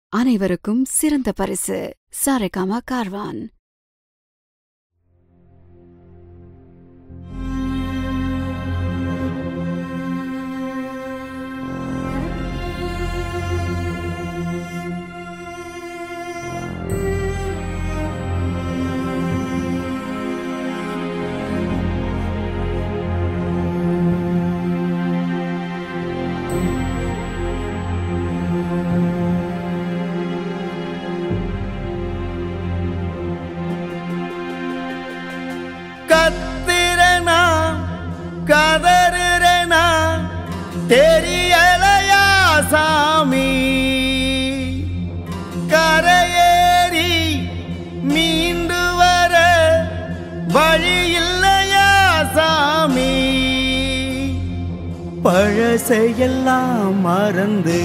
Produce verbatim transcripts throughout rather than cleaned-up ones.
அனைவருக்கும் சிறந்த பரிசு சாரேகாமா கார்வான். கத்திரனா கதறுறனா தெரியலையா சாமி, கரையேறி மீண்டு வர வழி இல்லையா சாமி, பழசையெல்லாம் மறந்து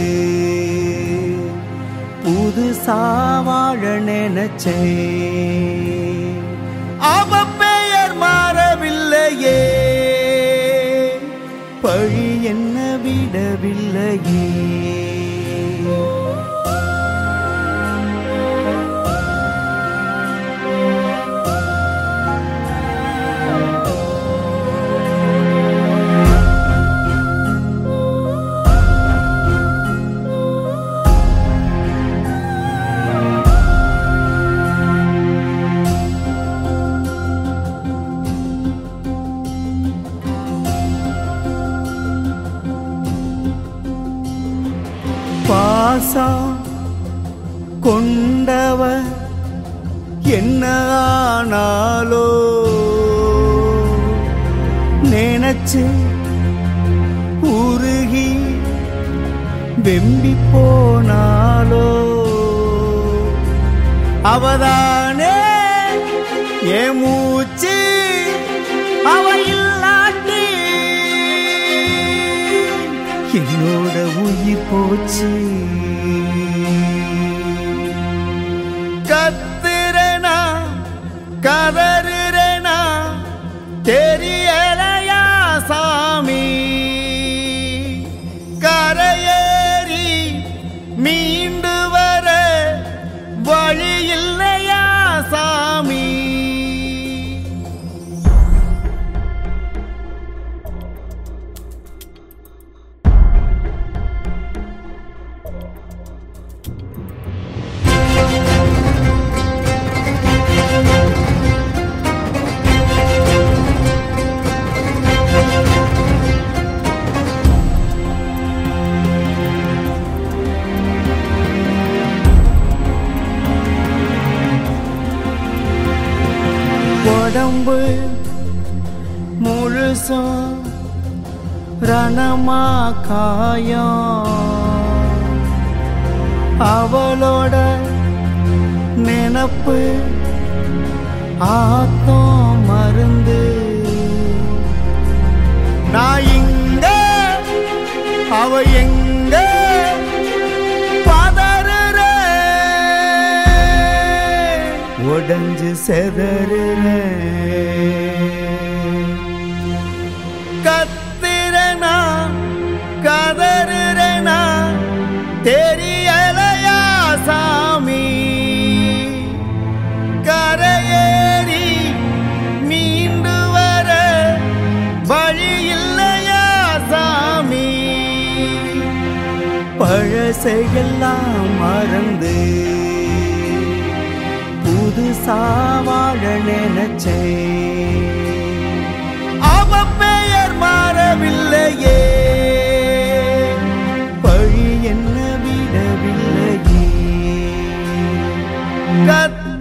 புதுசா வாழ நினைச்சேன். அவ பெயர் மாறவில்லையே, பழி என்ன விடவில்லையே. பாசம் கொண்டவ என்ன ஆனாலோ, நினைச்சு உருகி வெம்பி போனாலோ, அவதானே என் மூச்சு, அவ இல்லாட்டி என்னோட உயிர் போச்சு. கத்துறனா கதறுறனா தெரியலையா சாமி, கரையேறி மீண்டு வர வழி இல்லையா சாமி. உடம்பு முழுசும் ரணமா காயம், அவளோட நினப்பு ஆத்தம் மருந்து. நான் இங்க அவ எங்க பதறுற, உடஞ்சு செதறுற. கத்திரனா கதறுறனா தெரியலையா சாமி, கரையேறி மீண்டு வர வழி இல்லையா சாமி, பழசையெல்லாம் மறந்து புதுசா வாழ நினைச்சேன். அவ பெயர் மாறவில்லையே, பழி என்ன விடவில்லையே.